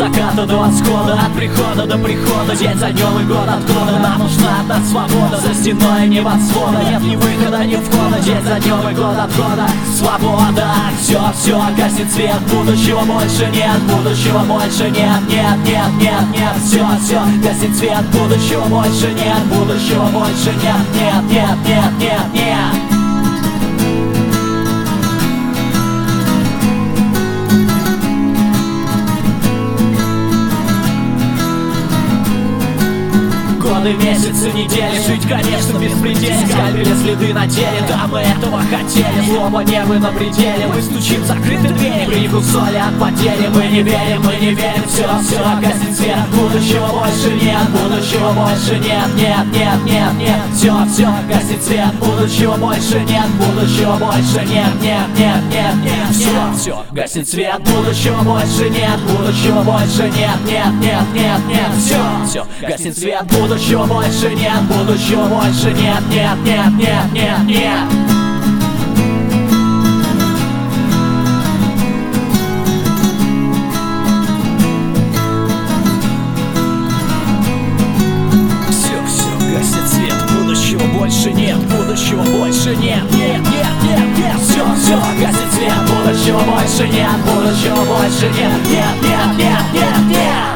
заката до восхода, от прихода до прихода, день за днем и год от года. Нам нужна одна свобода, за стеной небосвода. Нет ни выхода, ни входа, день за днем и год от года. Свобода, все, гаснет свет, будущего больше нет, будущего больше нет, нет, нет, нет, нет. Все, гаснет свет, будущего больше нет, будущего больше нет, нет, нет, нет, нет, нет. Годы, месяцы, недели, жить, конечно, без предела. Скальпели следы на теле, да, мы этого хотели. Злоба небо на пределе, мы стучим в закрытые двери. Привкус соли от потери, мы не верим, все, гаснет свет, будущего больше нет, будущего больше нет, нет, нет, нет, нет. Все, гаснет свет, будущего больше нет, будущего больше нет, нет, нет, нет, нет. Все, гаснет свет, будущего больше нет, будущего больше нет, нет, нет, нет, нет. Все, гаснет свет, будущего больше нет, будущего больше нет, нет, нет, нет, нет, нет. Все, гаснет свет, будущего больше нет, будущего больше нет, нет, нет, нет, нет. Все, гаснет свет, будущего больше нет, будущего больше нет, нет, нет, нет, нет, нет.